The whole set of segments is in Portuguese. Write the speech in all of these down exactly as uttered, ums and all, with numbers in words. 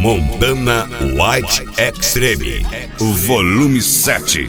Montana White Extreme, volume sete.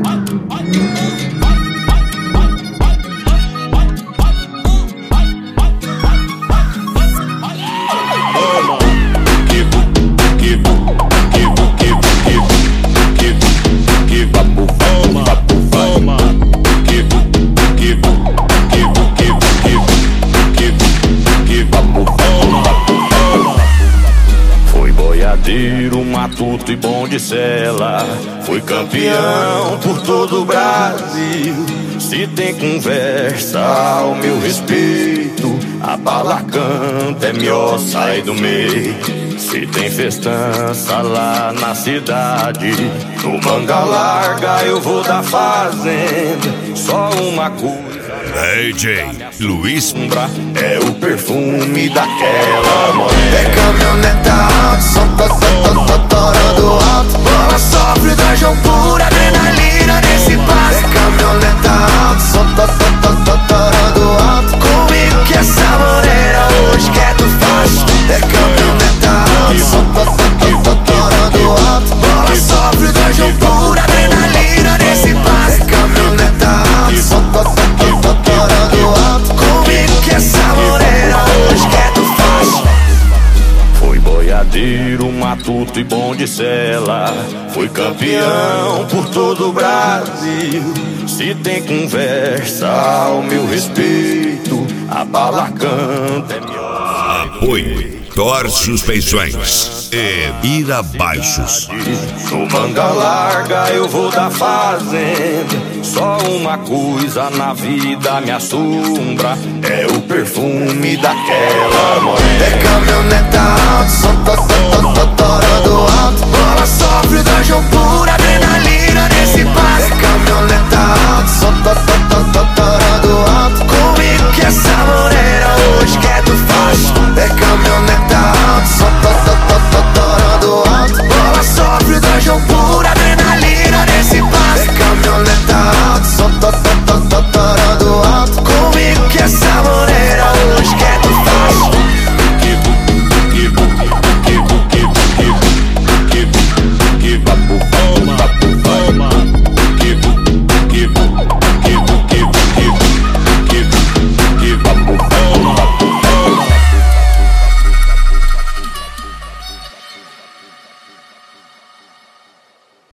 Matuto e bom de cela, fui campeão por todo o Brasil. Se tem conversa ao meu respeito, a bala canta, é melhor sair do meio. Se tem festança lá na cidade, no manga larga eu vou da fazenda. Só uma coisa, D J Luiz é o perfume daquela morena. É caminhoneta alta, som tá, tá, tá, tá, torando alto. Bola sofre, dragão pura, adrenalina nesse passo. É caminhoneta alta, som tá, tá, tá, tá, torando alto. Comigo que essa morena hoje quer tu faz. É caminhoneta alta, som tá, tá, tá, tá, torando alto. Bola sofre, dragão pura, adrenalina nesse passo. É caminhoneta alta, som tá, tá, tá, tá, torando alto. Comigo que essa morena hoje quer tu faz. Fui boiadeiro, matuto e bom de cela, fui campeão por todo o Brasil. Se tem conversa ao meu respeito, a bala canta, é melhor. Apoio Thor Suspensões e Ira Baixos. No manga larga eu vou da fazenda. Só uma coisa na vida me assombra, é o perfume daquela morena. É caminhoneta alta, som tá, tá, tá, tá, torando alto. Bola sofre, dragão pura, adrenalina nesse passo.